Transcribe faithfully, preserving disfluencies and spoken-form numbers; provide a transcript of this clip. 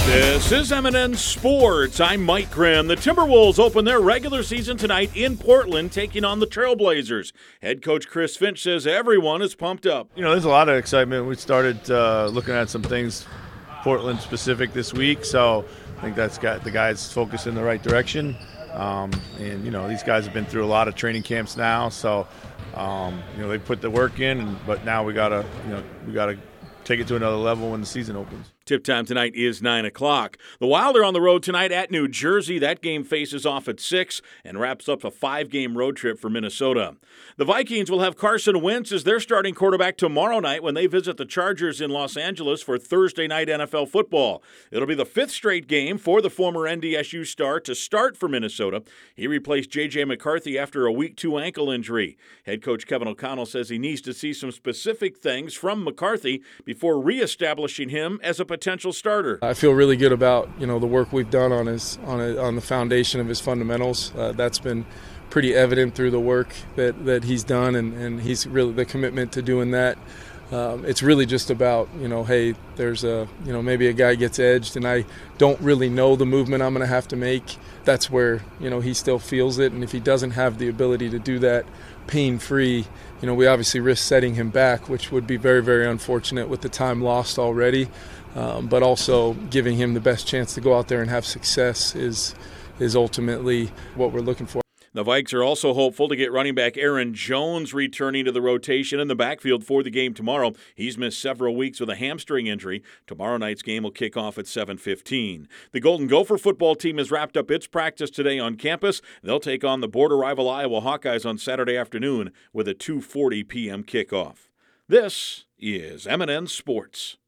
This is M and N Sports. I'm Mike Grimm. The Timberwolves open their regular season tonight in Portland, taking on the Trailblazers. Head coach Chris Finch says everyone is pumped up. You know, there's a lot of excitement. We started uh, looking at some things Portland specific this week, so I think that's got the guys focused in the right direction. Um, and, you know, these guys have been through a lot of training camps now, so, um, you know, they put the work in, and, but now we got to, you know, we got to take it to another level when the season opens. Tip time tonight is nine o'clock. The Wild are on the road tonight at New Jersey. That game faces off at six and wraps up a five-game road trip for Minnesota. The Vikings will have Carson Wentz as their starting quarterback tomorrow night when they visit the Chargers in Los Angeles for Thursday night N F L football. It'll be the fifth straight game for the former N D S U star to start for Minnesota. He replaced J J McCarthy after a week two ankle injury. Head coach Kevin O'Connell says he needs to see some specific things from McCarthy before reestablishing him as a potential starter. I feel really good about, you know, the work we've done on his on a, on the foundation of his fundamentals. Uh, that's been pretty evident through the work that, that he's done, and, and he's really the commitment to doing that. Um, it's really just about, you know, hey, there's a, you know, maybe a guy gets edged and I don't really know the movement I'm going to have to make. That's where, you know, he still feels it. And if he doesn't have the ability to do that pain-free, you know, we obviously risk setting him back, which would be very, very unfortunate with the time lost already. Um, but also giving him the best chance to go out there and have success is is ultimately what we're looking for. The Vikes are also hopeful to get running back Aaron Jones returning to the rotation in the backfield for the game tomorrow. He's missed several weeks with a hamstring injury. Tomorrow night's game will kick off at seven fifteen. The Golden Gopher football team has wrapped up its practice today on campus. They'll take on the border rival Iowa Hawkeyes on Saturday afternoon with a two forty p.m. kickoff. This is M and N Sports.